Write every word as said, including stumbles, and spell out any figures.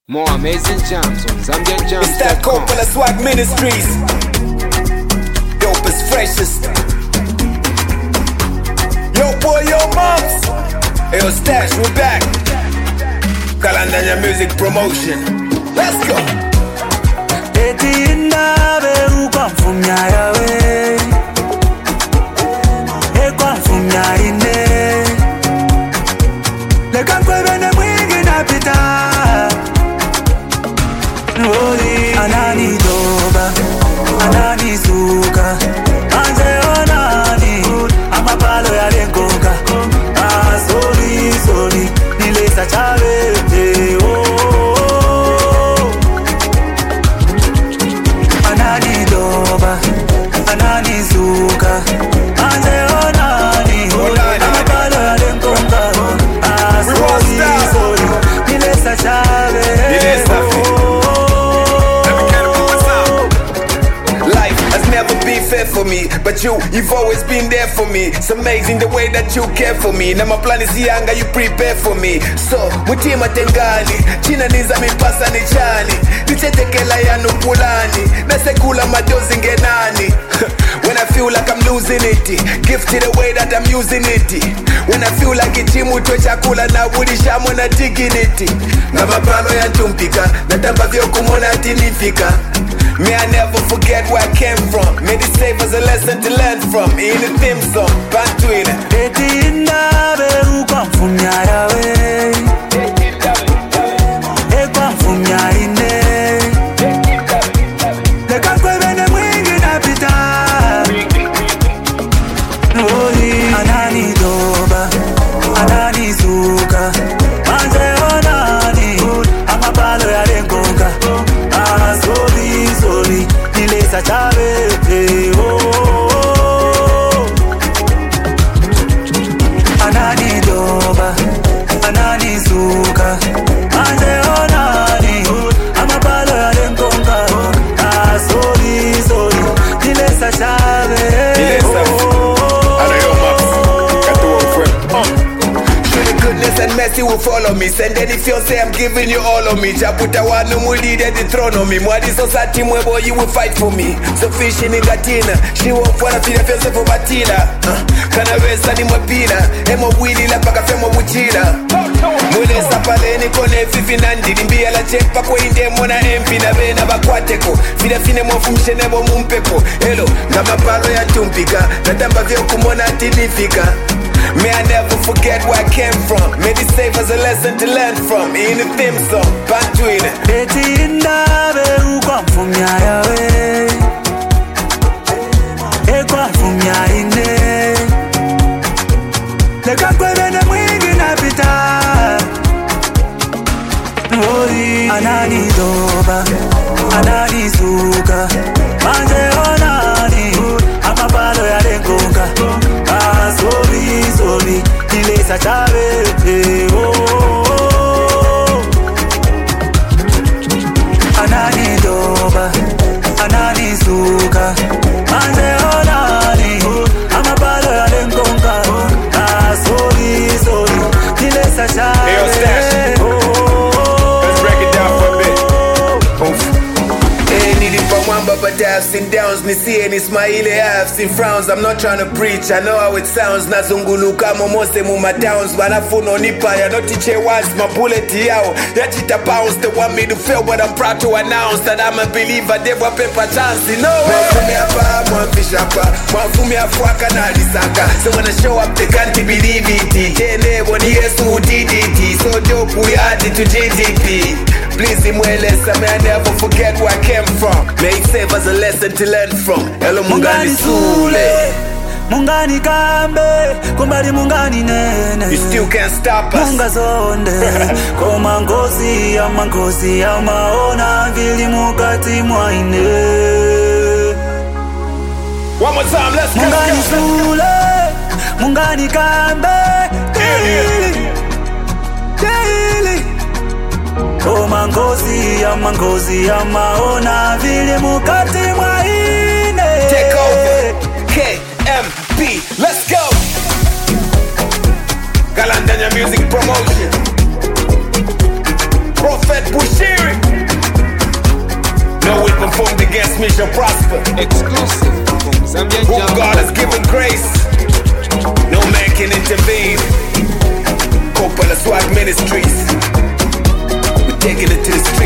More amazing jams on Zambian Jams. It's that Coppola Swag Ministries. Dopest, freshest. Yo boy, yo moms. Yo Stash, we back. Kalandanya Music Promotion. Let's go. Eti indabe ukwamfumya yawe Ekwamfumya ine Lekankwebene mwingi napita Anani doba, anani suka Anje onani, amapalo ya lengoka Ah, sorry, sorry, nilesa chave oh, oh. Anani doba, anani suka Anje onani, amapalo ya lengoka Ah, sorry, sorry, nilesa chave fair for me, but you, you've always been there for me. It's amazing the way that you care for me. Na maplani si yanga, you prepare for me. So, mutima tengani, china niza mipasa ni chani nichetekela ya nupulani nasekula madozi ngenani when I feel like I'm losing it, gifted the way that I'm using it. When I feel like ichimu to chakula na wudisha mwana dignity. Na mapalo ya tumpika, na tamba vyo kumona tinifika. May I never forget where I came from. May this save as a lesson to learn from. In the theme song, Bantuina. Eti indabe ukwamfumya yawe Ekwamfumya ine Lekankwebene mwingi napita Anani doba, anani suka Manje onani, amapalo ya lengoka Ah, sorry, sorry, nilesa chave oh, oh. Anani doba, anani suka Anje onani, amapalo ya lengoka Ah, sorry, sorry, nilesa chave Nilesa, I know your maps. Got the one friend. Uh. Goodness and mercy will follow me. Send any fiance, I'm giving you all of me. Chaputa wanu mulide the throne on me. Mwadi society mwebo, you will fight for me. So fish in gatina, she won't wanna feel the fiance for batila. Kana wesa ni mwapila, emo wili la paka femo buchila. Mule sapale ni kone fifi nandi. Limbia la check pa kwa inde mwana empi na bena bakwateko. Fida fine mwafu mshenebo mumpeko. Hello, kama palo ya tumpika. Natamba vyo kumona tinifika. May I never forget where I came from. May this save as a lesson to learn from. In the theme song, Bantuina. Eti indabe ukwamfumya yawe Ekwamfumya ine Lekankwebene mwingi napita Anani doba, anani suka Manje onani, amapalo ya lengoka Ah, sorry, sorry, nilesa chave oh, oh. Anani doba, anani suka Manje onani, amapalo ya lengoka Ah, sorry, sorry, nilesa chave Hey, yo, Stash. Let's break it down for a bit. Oof. But I've seen downs, ni see ni smile, I've seen frowns. I'm not trying to preach, I know how it sounds. Nazunguluka momose muma towns, wanafuno nipa ya no teach words, my bullet yao. Yachita pounds, they want me to fail, but I'm proud to announce that I'm a believer. They want paper chance, you know. Mwafumi hapa, mwafish hapa, mwafumi afuaka na lisaka. So when I show up, they can't believe it. Jene woni yesu D D T, so dope we added to G D P. Please imweleza, may I never forget where I came from. May it save as a lesson to learn from. Hello mungani sule, mungani kambe, kumbari mungani nene. You still can't stop us. Munga zonde, koma ngozi ya mangozi ya maona vili mukati mwaine. One more time, let's go. Mungani sule, mungani kambe, daily, daily. Koma ngozi ya mangozi ya maona vili mukati mwaine. Take over, K M B, let's go. Kalandanya Music Promotion. Prophet Bushiri. promise me shall prosper. Exclusive from Zambian Who Jams. God has given grace, no man can intervene. Coppola Swag Ministries, we're taking it to the street.